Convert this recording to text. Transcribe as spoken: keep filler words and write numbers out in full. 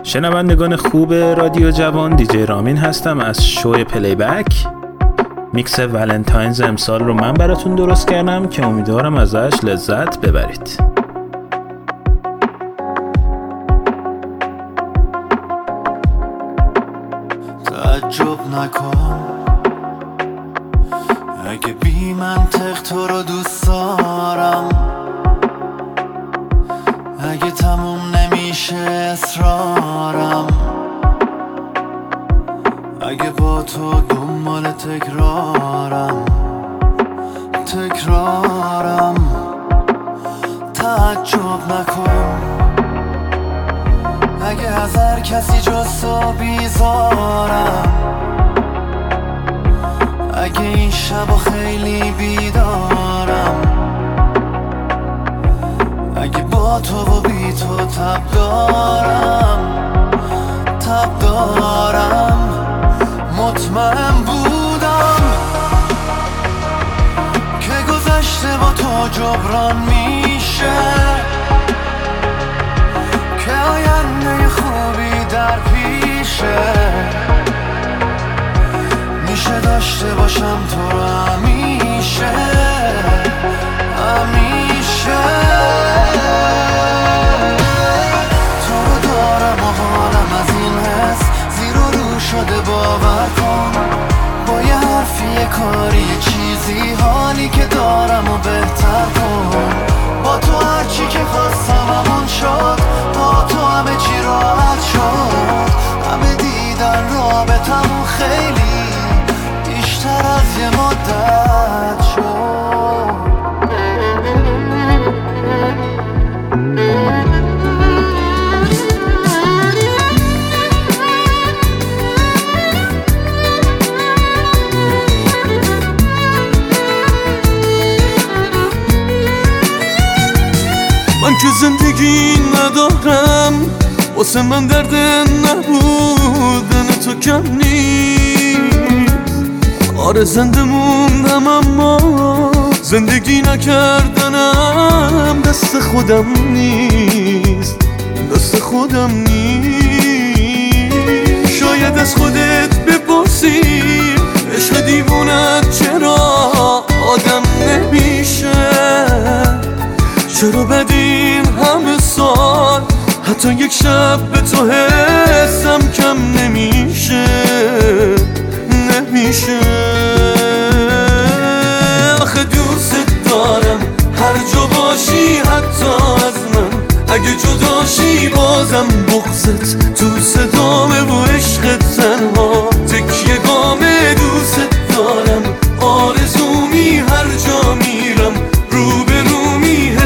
شنوندگان خوب رادیو جوان، دیجی رامین هستم از شو پلی بک. میکس ولنتاینز امسال رو من براتون درست کردم که امیدوارم ازش لذت ببرید. تعجب نکن اگه بی منطق تو رو دوست دارم، اگه تموم نمیشه اصرارم، اگه با تو دنبال تکرارم تکرارم تعجب نکن اگه از هر کسی جز تو بیزارم، اگه این شب خیلی بیدارم، اگه با تو و بی تو تب دارم تب دارم. مطمئن بودم که گذشته با تو جبران میشه، که آینده خوبی در پیشه، میشه داشته باشم تو رو همیشه همیشه. تو رو دارم و حالم از این حس زیر و رو شده، باور کن با یه حرفی یه کاری یه چیزی حالی که دارم و بهتر کن. با تو هرچی که خواستم همون شد، با تو همه چی راحت شد، همه دیدن رابطمون خیلی بیشتر از یه مدت شد. من که زندگی ندارم، واسه من درد نبودن تو کم نیست. آره زنده موندم اما زندگی نکردنم دست خودم نیست، دست خودم نیست. شاید از خودت بپرسی عشق دیوونت چرا آدم نمیشه، چرا بدین همه سال حتی یک شب به تو حسم کم نمیشه نمیشه. آخه دوست دارم هر جا باشی حتی از من، اگه جداشی بازم بغضت تو